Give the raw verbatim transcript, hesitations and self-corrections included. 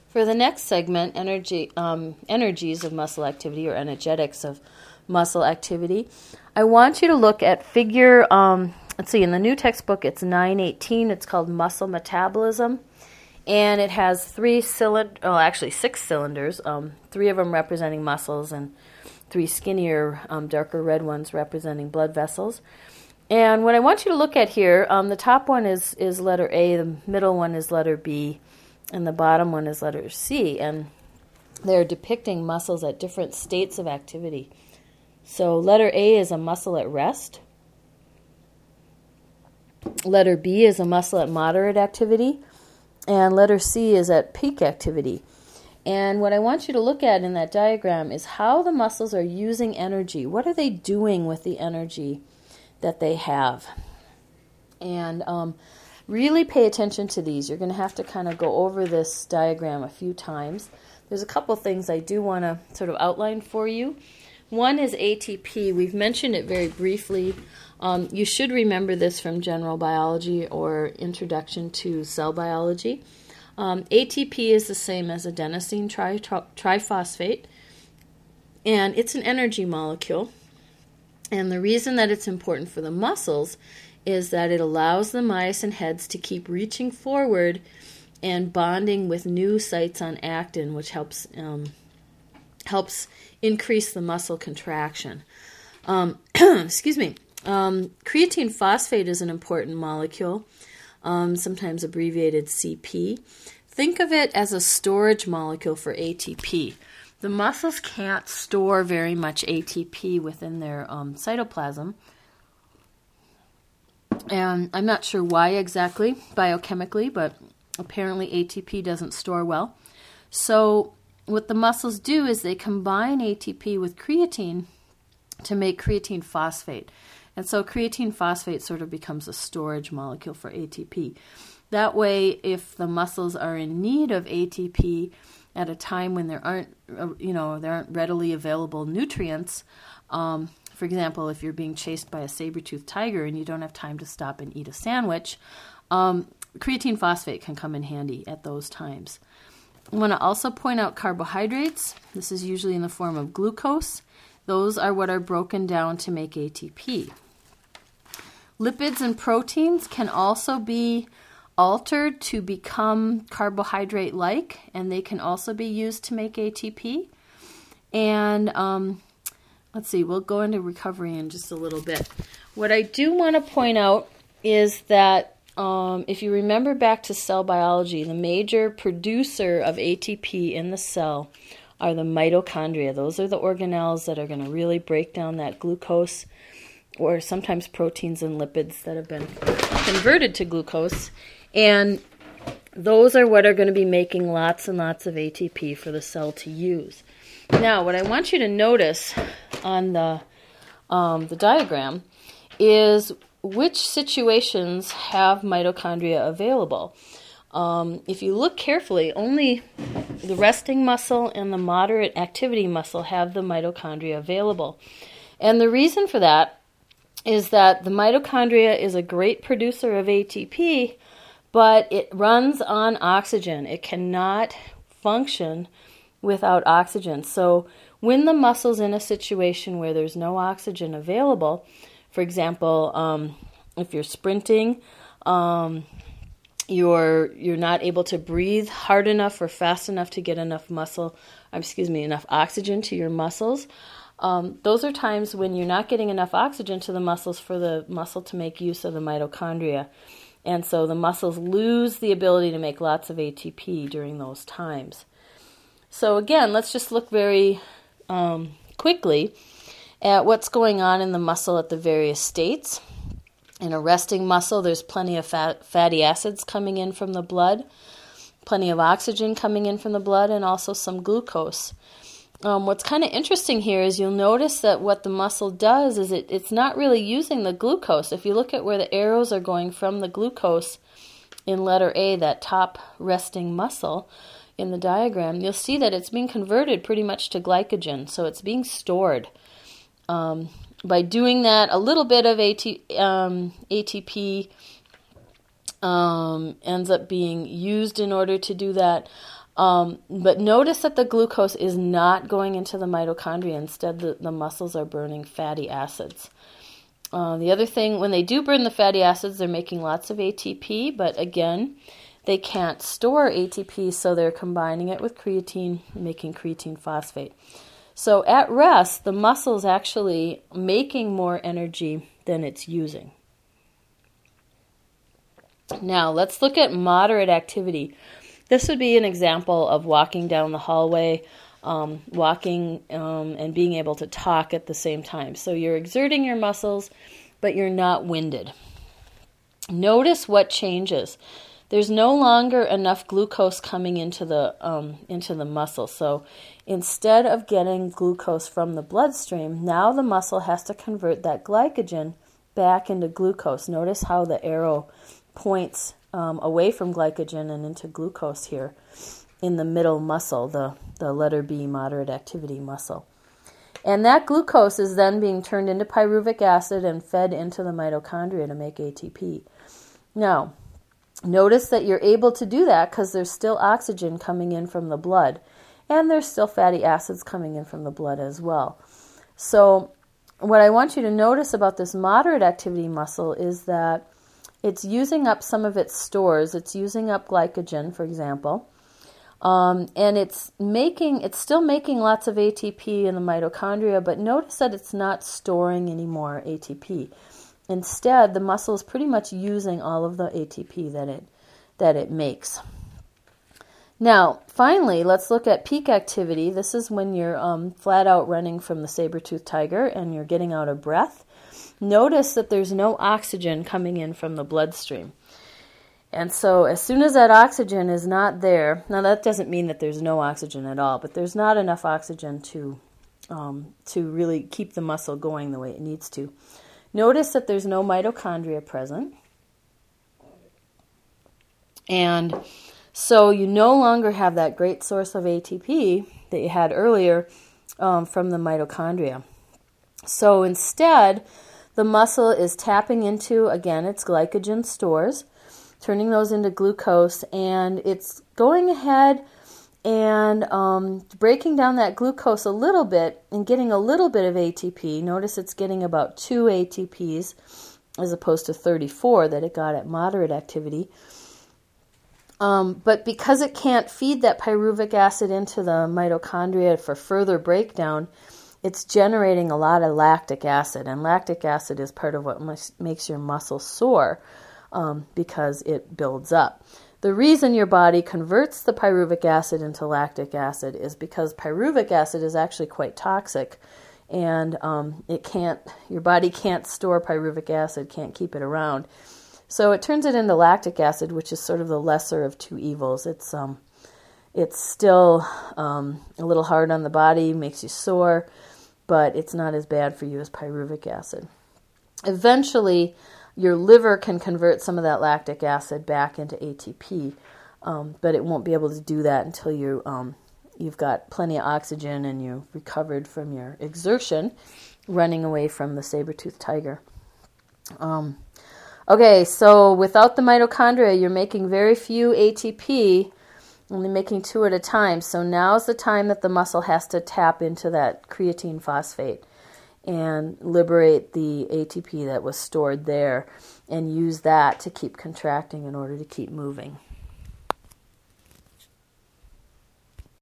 For the next segment, energy, um, energies of muscle activity or energetics of muscle activity, I want you to look at figure, um, let's see, in the new textbook it's nine eighteen, it's called Muscle Metabolism, and it has three cylinders, well actually six cylinders, um, three of them representing muscles and three skinnier, um, darker red ones representing blood vessels. And what I want you to look at here, um, the top one is, is letter A, the middle one is letter B, and the bottom one is letter C, and they're depicting muscles at different states of activity. So letter A is a muscle at rest. Letter B is a muscle at moderate activity, and letter C is at peak activity. And what I want you to look at in that diagram is how the muscles are using energy. What are they doing with the energy that they have? And um, really pay attention to these. You're going to have to kind of go over this diagram a few times. There's a couple things I do want to sort of outline for you. One is A T P. We've mentioned it very briefly. Um, you should remember this from general biology or introduction to cell biology. Um, A T P is the same as adenosine tri- tri- triphosphate, and it's an energy molecule. And the reason that it's important for the muscles is that it allows the myosin heads to keep reaching forward and bonding with new sites on actin, which helps um, helps increase the muscle contraction. Um, excuse me. Um, creatine phosphate is an important molecule, um, sometimes abbreviated C P. Think of it as a storage molecule for A T P. The muscles can't store very much A T P within their um, cytoplasm. And I'm not sure why exactly, biochemically, but apparently A T P doesn't store well. So what the muscles do is they combine A T P with creatine to make creatine phosphate. And so creatine phosphate sort of becomes a storage molecule for A T P. That way, if the muscles are in need of A T P at a time when there aren't, you know, there aren't readily available nutrients, um, for example, if you're being chased by a saber-toothed tiger and you don't have time to stop and eat a sandwich, um, creatine phosphate can come in handy at those times. I want to also point out carbohydrates. This is usually in the form of glucose. Those are what are broken down to make A T P. Lipids and proteins can also be altered to become carbohydrate-like, and they can also be used to make A T P. And um, let's see, we'll go into recovery in just a little bit. What I do want to point out is that um, if you remember back to cell biology, the major producer of A T P in the cell are the mitochondria. Those are the organelles that are going to really break down that glucose, or sometimes proteins and lipids that have been converted to glucose. And those are what are going to be making lots and lots of A T P for the cell to use. Now, what I want you to notice on the um, the diagram is which situations have mitochondria available. Um, if you look carefully, only the resting muscle and the moderate activity muscle have the mitochondria available. And the reason for that is that the mitochondria is a great producer of A T P, but it runs on oxygen. It cannot function without oxygen. So when the muscle's in a situation where there's no oxygen available, for example, um, if you're sprinting, um, you're you're not able to breathe hard enough or fast enough to get enough muscle, excuse me, enough oxygen to your muscles. Um, those are times when you're not getting enough oxygen to the muscles for the muscle to make use of the mitochondria. And so the muscles lose the ability to make lots of A T P during those times. So again, let's just look very um, quickly at what's going on in the muscle at the various states. In a resting muscle, there's plenty of fat, fatty acids coming in from the blood, plenty of oxygen coming in from the blood, and also some glucose. Um, what's kind of interesting here is you'll notice that what the muscle does is it, it's not really using the glucose. If you look at where the arrows are going from the glucose in letter A, that top resting muscle in the diagram, you'll see that it's being converted pretty much to glycogen, so it's being stored. Um, by doing that, a little bit of AT, um, A T P um, ends up being used in order to do that. Um, but notice that the glucose is not going into the mitochondria. Instead, the, the muscles are burning fatty acids. Uh, the other thing, when they do burn the fatty acids, they're making lots of A T P, but again, they can't store A T P, so they're combining it with creatine, making creatine phosphate. So at rest, the muscle is actually making more energy than it's using. Now, let's look at moderate activity. This would be an example of walking down the hallway, um, walking um, and being able to talk at the same time. So you're exerting your muscles, but you're not winded. Notice what changes. There's no longer enough glucose coming into the um, into the muscle. So instead of getting glucose from the bloodstream, now the muscle has to convert that glycogen back into glucose. Notice how the arrow points um, away from glycogen and into glucose here in the middle muscle, the, the letter B, moderate activity muscle. And that glucose is then being turned into pyruvic acid and fed into the mitochondria to make A T P. Now, notice that you're able to do that because there's still oxygen coming in from the blood, and there's still fatty acids coming in from the blood as well. So what I want you to notice about this moderate activity muscle is that it's using up some of its stores. It's using up glycogen, for example, um, and it's making it's still making lots of A T P in the mitochondria, but notice that it's not storing any more A T P. Instead, the muscle is pretty much using all of the A T P that it that it makes. Now, finally, let's look at peak activity. This is when you're um, flat out running from the saber-toothed tiger and you're getting out of breath. Notice that there's no oxygen coming in from the bloodstream. And so as soon as that oxygen is not there, now that doesn't mean that there's no oxygen at all, but there's not enough oxygen to um, to really keep the muscle going the way it needs to. Notice that there's no mitochondria present. And so you no longer have that great source of A T P that you had earlier um, from the mitochondria. So instead, the muscle is tapping into, again, its glycogen stores, turning those into glucose, and it's going ahead and um, breaking down that glucose a little bit and getting a little bit of A T P. Notice it's getting about two A T Ps as opposed to thirty-four that it got at moderate activity. Um, but because it can't feed that pyruvic acid into the mitochondria for further breakdown, it's generating a lot of lactic acid, and lactic acid is part of what mus- makes your muscle sore um, because it builds up. The reason your body converts the pyruvic acid into lactic acid is because pyruvic acid is actually quite toxic, and um, it can't. Your body can't store pyruvic acid, can't keep it around, so it turns it into lactic acid, which is sort of the lesser of two evils. It's um, it's still um, a little hard on the body, makes you sore, but it's not as bad for you as pyruvic acid. Eventually, your liver can convert some of that lactic acid back into A T P, um, but it won't be able to do that until you, um, you've got plenty of oxygen and you've recovered from your exertion running away from the saber-toothed tiger. Um, okay, so without the mitochondria, you're making very few A T P, only making two at a time. So now's the time that the muscle has to tap into that creatine phosphate and liberate the A T P that was stored there and use that to keep contracting in order to keep moving.